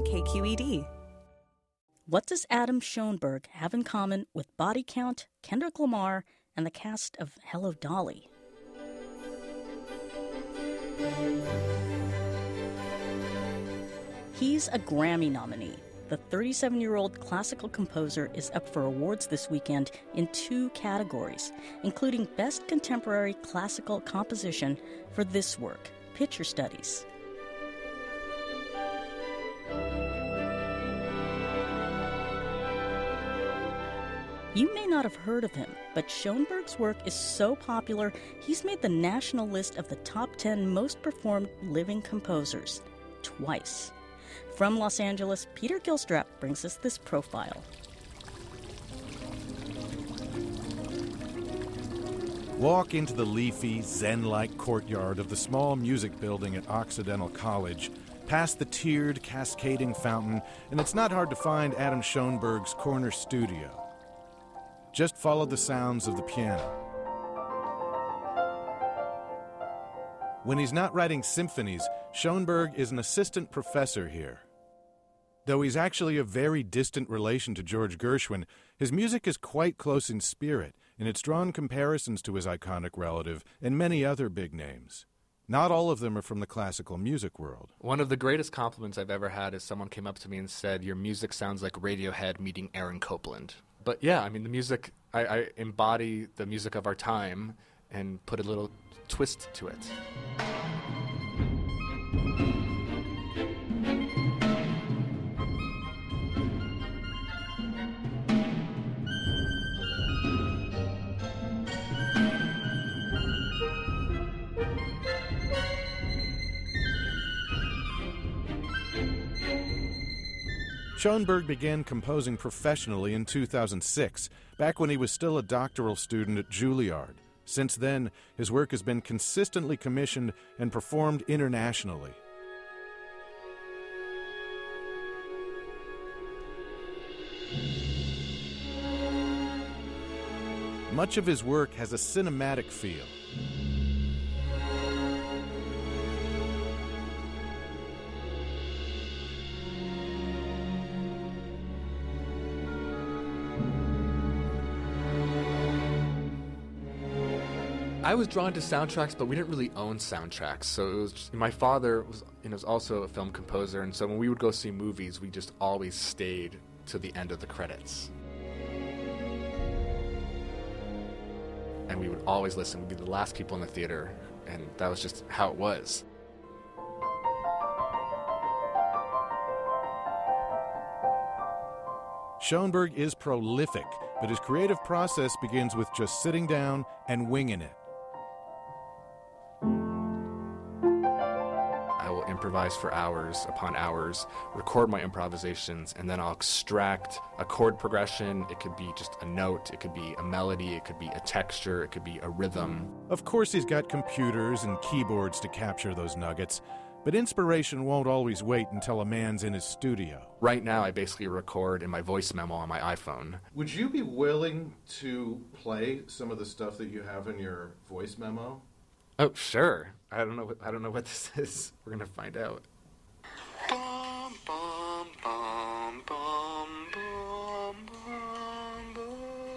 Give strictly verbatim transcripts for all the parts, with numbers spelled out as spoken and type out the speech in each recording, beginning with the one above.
K Q E D. What does Adam Schoenberg have in common with Body Count, Kendrick Lamar, and the cast of Hello, Dolly? He's a Grammy nominee. The thirty-seven-year-old classical composer is up for awards this weekend in two categories, including Best Contemporary Classical Composition for this work, Picture Studies. You may not have heard of him, but Schoenberg's work is so popular, he's made the national list of the top ten most performed living composers twice. From Los Angeles, Peter Gilstrap brings us this profile. Walk into the leafy, zen-like courtyard of the small music building at Occidental College, past the tiered, cascading fountain, and it's not hard to find Adam Schoenberg's corner studio. Just follow the sounds of the piano. When he's not writing symphonies, Schoenberg is an assistant professor here. Though he's actually a very distant relation to George Gershwin, his music is quite close in spirit, and it's drawn comparisons to his iconic relative and many other big names. Not all of them are from the classical music world. One of the greatest compliments I've ever had is someone came up to me and said, "Your music sounds like Radiohead meeting Aaron Copland." But yeah, I mean, the music, I, I embody the music of our time and put a little twist to it. Schoenberg began composing professionally in two thousand six, back when he was still a doctoral student at Juilliard. Since then, his work has been consistently commissioned and performed internationally. Much of his work has a cinematic feel. I was drawn to soundtracks, but we didn't really own soundtracks. So it was just, my father was, you know, was also a film composer, and so when we would go see movies, we just always stayed to the end of the credits. And we would always listen. We'd be the last people in the theater, and that was just how it was. Schoenberg is prolific, but his creative process begins with just sitting down and winging it. I will improvise for hours upon hours, record my improvisations, and then I'll extract a chord progression. It could be just a note, it could be a melody, it could be a texture, it could be a rhythm. Of course he's got computers and keyboards to capture those nuggets, but inspiration won't always wait until a man's in his studio. Right now, I basically record in my voice memo on my iPhone. Would you be willing to play some of the stuff that you have in your voice memo? Oh, sure. I don't know what, I don't know what this is. We're going to find out. Bum, bum, bum, bum, bum, bum, bum.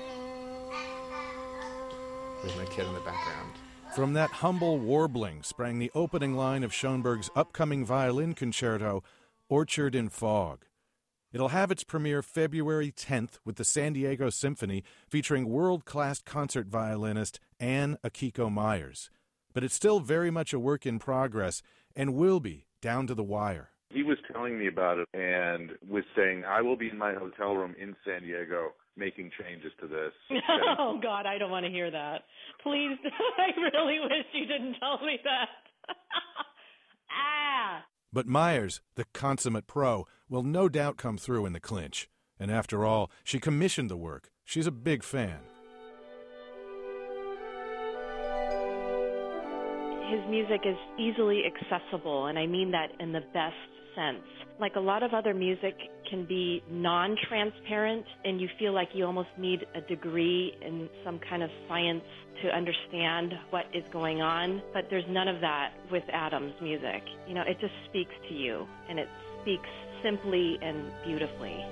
There's my kid in the background. From that humble warbling sprang the opening line of Schoenberg's upcoming violin concerto, Orchard in Fog. It'll have its premiere February tenth with the San Diego Symphony featuring world-class concert violinist Anne Akiko Myers. But it's still very much a work in progress and will be down to the wire. He was telling me about it and was saying, I will be in my hotel room in San Diego making changes to this. Oh, God, I don't want to hear that. Please, I really wish you didn't tell me that. ah! But Myers, the consummate pro, will no doubt come through in the clinch. And after all, she commissioned the work. She's a big fan. his music is easily accessible, and I mean that in the best sense. Like a lot of other music can be non-transparent, and you feel like you almost need a degree in some kind of science to understand what is going on, but there's none of that with Adam's music. You know, it just speaks to you, and it speaks simply and beautifully.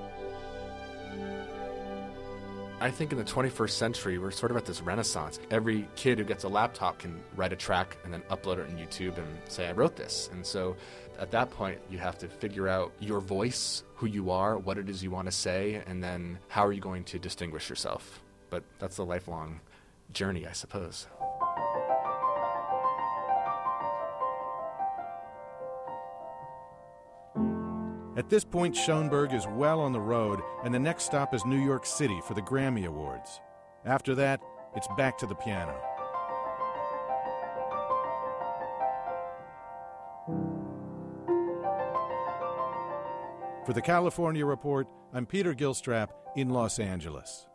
I think in the twenty-first century, we're sort of at this renaissance. Every kid who gets a laptop can write a track and then upload it on YouTube and say, I wrote this. And so at that point, you have to figure out your voice, who you are, what it is you want to say, and then how are you going to distinguish yourself. But that's a lifelong journey, I suppose. At this point, Schoenberg is well on the road, and the next stop is New York City for the Grammy Awards. After that, it's back to the piano. For the California Report, I'm Peter Gilstrap in Los Angeles.